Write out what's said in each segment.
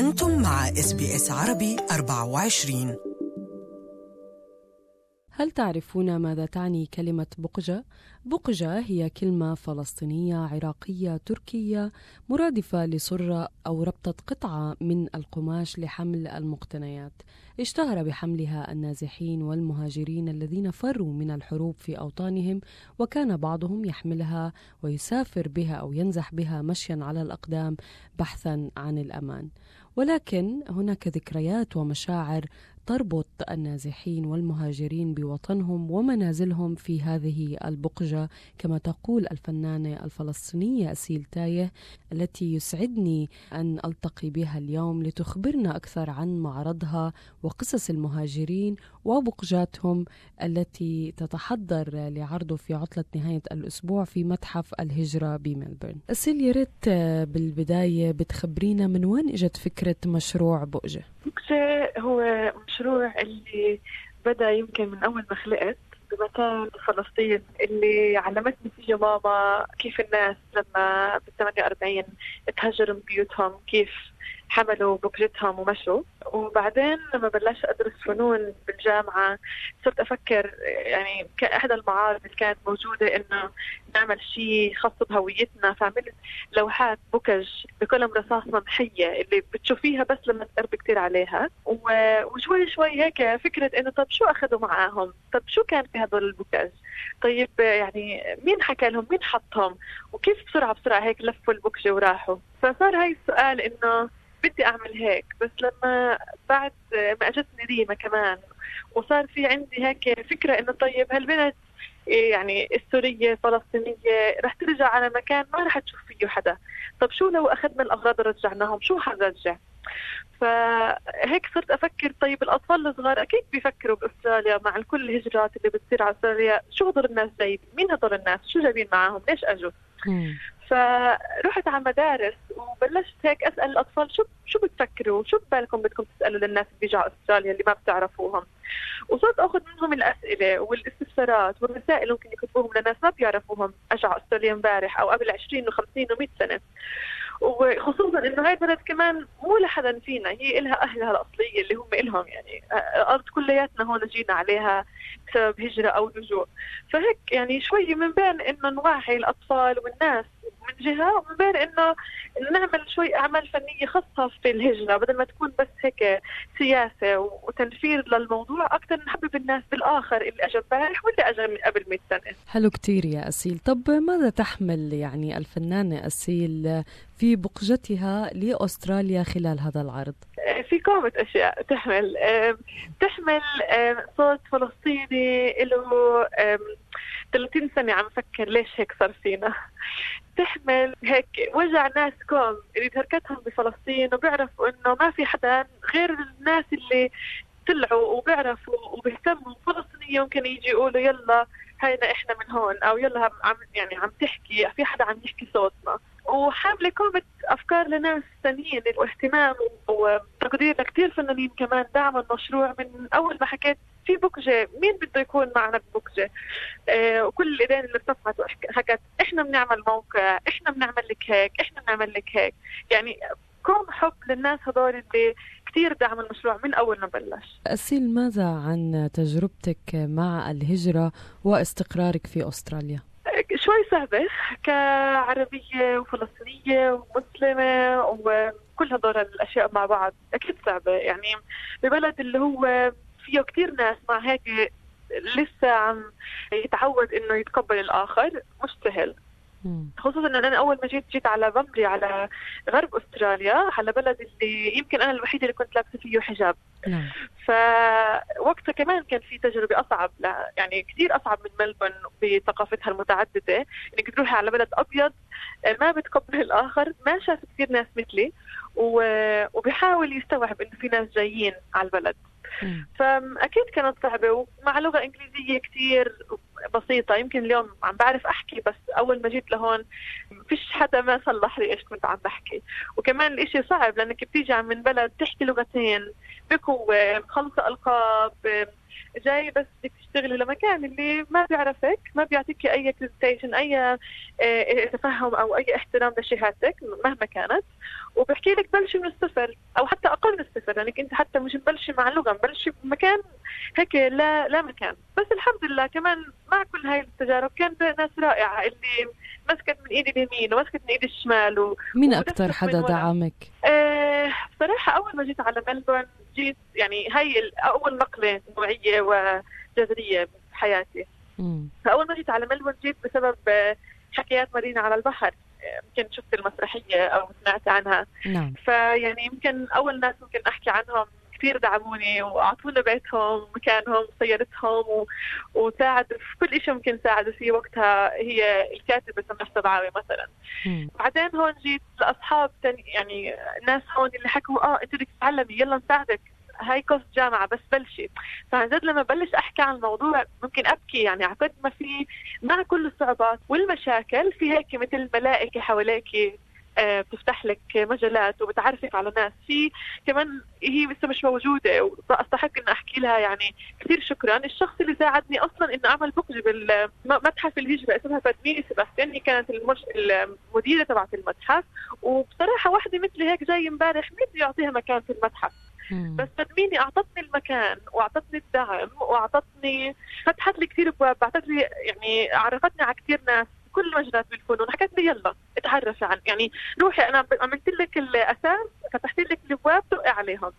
أنتم مع SBS عربي 24. هل تعرفون ماذا تعني كلمة بقجة؟ بقجة هي كلمة فلسطينية عراقية تركية مرادفة لسرة أو ربطة قطعة من القماش لحمل المقتنيات. اشتهر بحملها النازحين والمهاجرين الذين فروا من الحروب في أوطانهم، وكان بعضهم يحملها ويسافر بها أو ينزح بها مشيا على الأقدام بحثا عن الأمان. ولكن هناك ذكريات ومشاعر تربط النازحين والمهاجرين بوطنهم ومنازلهم في هذه البقجة، كما تقول الفنانة الفلسطينية أسيل تايه، التي يسعدني أن ألتقي بها اليوم لتخبرنا أكثر عن معرضها وقصص المهاجرين وبقجاتهم التي تتحضر لعرضه في عطلة نهاية الأسبوع في متحف الهجرة بملبورن. أسيل، يا ريت بالبداية بتخبرينا من وين إجت فكرة مشروع بقجة؟ بقجة هو مشروع اللي بدأ يمكن من أول ما خلقت بمكان فلسطين، اللي علمتني فيه ماما كيف الناس لما بال48 تهجروا من بيوتهم كيف حملوا بقجتهم ومشوا. وبعدين لما بلشت أدرس فنون بالجامعة صرت أفكر يعني كأحد المعارض اللي كانت موجودة إنه نعمل شيء خاص بهويتنا، فعملت لوحات بوكج بقلم رصاص ممحية اللي بتشوفيها بس لما تقربي كتير عليها. وشوي شوي هيك فكرة إنه طب شو أخذوا معاهم، طب شو كان في هذول البوكج، طيب يعني مين حكى لهم، مين حطهم، وكيف بسرعة هيك لفوا البوكجة وراحوا. فصار هاي السؤال إنه بدي أعمل هيك. بس لما بعد ما أجتني ريما كمان وصار في عندي هيك فكرة إنه طيب هالبنت يعني السورية الفلسطينية رح ترجع على مكان ما رح تشوف فيه حدا، طب شو لو أخذنا الأغراض ورجعناهم، شو حنرجع؟ فهيك صرت أفكر طيب الأطفال الصغار أكيد بيفكروا بأستراليا مع كل الهجرات اللي بتصير على أستراليا، شو هدول الناس جايين، مين هدول الناس، شو جايبين معاهم، ليش أجوا؟ فرحت على مدارس وبلشت هيك أسأل الأطفال شو بتفكروا، شو ببالكم بدكم تسألوا للناس اللي بيجوا على أستراليا اللي ما بتعرفوهم. وصرت أخذ منهم الأسئلة والاستفسارات والرسائل اللي ممكن يكتبوهم لناس ما بيعرفوهم أجوا على أستراليا امبارح أو قبل 20 و50 و100 سنة. وخصوصا إنه هاي البلد كمان مو لحدا فينا، هي إلها أهلها الأصلية اللي هم إلهم، يعني الأرض كلياتنا هون جينا عليها بسبب هجرة أو لجوء. فهيك يعني شوي من بين إنه نوعي الأطفال والناس من جهة، ومن بين إنه نعمل شوي أعمال فنية خاصة في الهجرة بدل ما تكون بس هيك سياسة وتنفير للموضوع، أكتر نحبب الناس بالآخر اللي أجى امبارح واللي أجى من قبل 100 سنة. حلو كتير يا أسيل. طب ماذا تحمل يعني الفنانة أسيل في بقجتها لأستراليا خلال هذا العرض؟ في قامة أشياء تحمل صوت فلسطيني له 30 سنة عم فكر ليش هيك صار فينا، تحمل هيك وجع ناس كوم اللي تركتهم بفلسطين وبيعرفوا إنه ما في حدا غير الناس اللي طلعوا وبيعرفوا وبيهتموا فلسطينية ممكن يجي يقولوا يلا هينا إحنا من هون، أو يلا عم تحكي في حدا عم يحكي صوتنا. وحاملة كومة أفكار لناس ثانيين واهتمام وتقدير لكتير فنانين كمان دعموا المشروع من أول ما حكيت في بقجة مين بده يكون معنا ببقجة. وكل الإيدين اللي ارتفعت وحكت إحنا بنعمل موقع، إحنا بنعمل لك هيك، إحنا بنعمل لك هيك. يعني كون حب للناس هدول اللي كتير دعموا المشروع من أول ما بلش. أسيل، ماذا عن تجربتك مع الهجرة واستقرارك في أستراليا؟ شوي صعبة كعربية وفلسطينية ومسلمة وكل هدول الأشياء مع بعض، أكيد صعبة. يعني ببلد اللي هو فيه كتير ناس مع هيك لسه عم يتعود إنه يتقبل الآخر، مش سهل. خصوصا ان انا اول ما جيت على بمبري على غرب استراليا، على بلد اللي يمكن انا الوحيده اللي كنت لابسه فيه حجاب. فوقتها كمان كان في تجربه اصعب، يعني كثير اصعب من ملبورن بثقافتها المتعدده، انك تروحي على بلد ابيض ما بتقبل الاخر، ما شاف كثير ناس مثلي وبيحاول يستوعب انه في ناس جايين على البلد. فأكيد كانت صعبة، ومع لغة إنجليزية كتير بسيطة. يمكن اليوم عم بعرف أحكي، بس أول ما جيت لهون فيش حدا ما صلح لي إيش كنت عم بحكي. وكمان الإشي صعب لأنك بتيجي من بلد تحكي لغتين بقوة، مخلصة ألقاب، جاي بس بدك تشتغلي لمكان اللي ما بيعرفك، ما بيعطيك أي برزنتيشن، أي تفهم أو أي احترام لشهادتك مهما كانت، وبحكي لك بلشي من الصفر أو حتى أقل من الصفر، لأنك أنت حتى مش مبلشي مع لغة، مبلشي بمكان هيك لا مكان. بس الحمد لله كمان مع كل هاي التجارب كان ناس رائعة اللي مسكت من إيدي اليمين ومسكت من إيدي الشمال. مين أكتر حدا دعمك؟ بصراحة أول ما جيت على ملبورن جيت يعني هاي أول نقلة نوعية وجذرية بحياتي. فأول ما جيت على ملبورن جيت بسبب حكايات مارينا على البحر، يمكن شفت المسرحية أو سمعت عنها. نعم. فيعني يمكن أول ناس ممكن أحكي عنهم كثير دعموني وأعطونا بيتهم مكانهم سيارتهم وساعدوا في كل شيء ممكن ساعدوا فيه وقتها. هي الكاتبة سماح سبعاوي مثلا. بعدين هون جيت لأصحاب يعني ناس هون اللي حكوا أنت بدك تتعلمي يلا نساعدك، هاي كورس جامعة بس بلشي. فعن جد لما بلش أحكي عن الموضوع ممكن أبكي، يعني عقد ما في مع كل الصعوبات والمشاكل في هيك مثل ملائكة حواليك بتفتح لك مجالات وبتعرفك على ناس. في كمان هي لسه مش موجودة وأستحق إن أحكي لها يعني كثير شكرا الشخص اللي ساعدني أصلا إن أعمل بوكج بالمتحف الهجرة، اسمها فادميني سباستيان، هي كانت المديرة تبعت المتحف. وبصراحة واحدة مثل هيك جاي امبارح مين يعطيها مكان في المتحف، بس فادميني أعطتني المكان وأعطتني الدعم وأعطتني فتحت لي كثير أبواب، بعتت لي يعني عرفتني على كثير ناس كل مجالات بالفنون، حكت لي يلا اتعرفي عن يعني روحي أنا عملت لك الأساس، فتحت لك الأبواب تقع عليهم.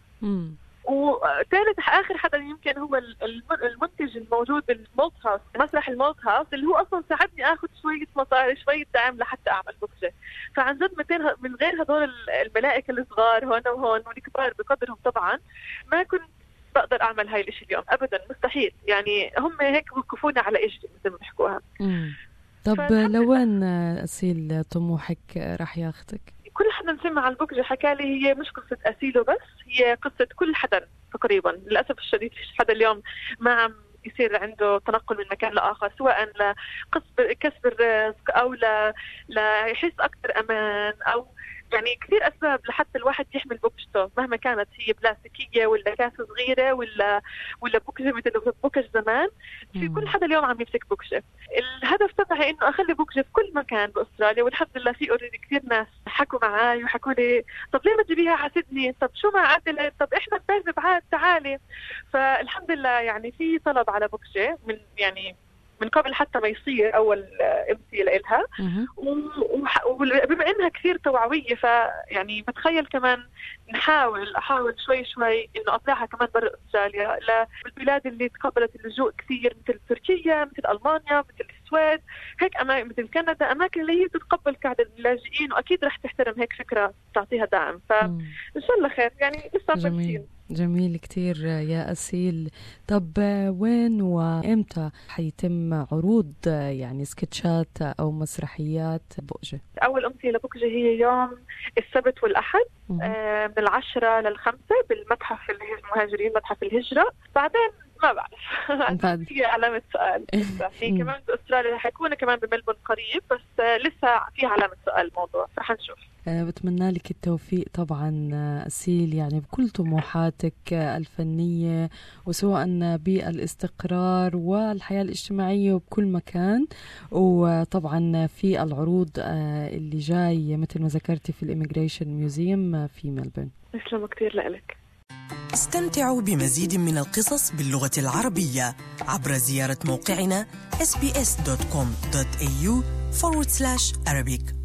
وثالث آخر حدا يمكن هو المنتج الموجود بالمولت هاوس، مسرح المولت هاوس، اللي هو أصلا ساعدني أخذ شوية مصاري شوية دعم لحتى أعمل بوكجة. فعن جد من غير هدول الملائكة الصغار هون وهون والكبار بقدرهم طبعا ما كنت بقدر أعمل هاي الإشي اليوم أبدا، مستحيل. يعني هم هيك وقفونا على إجري مثل ما بيحكوها. طب لوين أسيل طموحك راح ياخدك؟ كل حدا سمع عن بوكجة حكى لي هي مش قصة أسيله بس، هي قصة كل حدا تقريبا. للأسف الشديد فيش حدا اليوم ما عم يصير عنده تنقل من مكان لآخر، سواء لكسب الرزق أو ليحس أكثر أمان، أو يعني كثير أسباب لحتى الواحد يحمل بوكجته مهما كانت هي بلاستيكية ولا كاسة صغيرة ولا بوكجة مثل بوكج زمان. في كل حدا اليوم عم يمسك بوكجة. الهدف تبعي إنه أخلي بوكجة في كل مكان بأستراليا، والحمد لله في أوريدي كثير ناس حكوا معاي وحكوا لي طب ليه ما تجيبيها على سيدني، طب شو ما عدلت، طب إحنا بنعرف بعاد تعالي. فالحمد لله يعني في طلب على بوكجة من قبل حتى ما يصير أول امتي لإلها. وبما إنها كثير توعوية فيعني بتخيل كمان أحاول شوي إنه أطلعها كمان برا أستراليا للبلاد اللي تقبلت اللجوء كثير، مثل تركيا، مثل ألمانيا، مثل السويد، هيك مثل كندا، أماكن اللي هي تتقبل قاعدة اللاجئين، وأكيد رح تحترم هيك فكرة تعطيها دعم. فإن شاء الله خير، يعني لسه جميل كتير يا أسيل. طب وين وإمتى حيتم عروض يعني سكتشات أو مسرحيات بوكجة؟ أول أمسية لبوكجة هي يوم السبت والأحد من 10 ل5 بالمتحف المهاجرين، متحف الهجرة. بعدين ما بعرف في علامة سؤال لسه. في كمان بأستراليا حيكون كمان بملبورن قريب، بس لسه في علامة سؤال الموضوع، فحنشوف. بتمنى لك التوفيق طبعا أسيل، يعني بكل طموحاتك الفنية، وسواء بالاستقرار والحياة الاجتماعية وبكل مكان، وطبعا في العروض اللي جاي مثل ما ذكرتي في الإيميغريشن ميوزيوم في ملبورن. أسلم كتير لك. استمتعوا بمزيد من القصص باللغة العربية عبر زيارة موقعنا sbs.com.au/Arabic.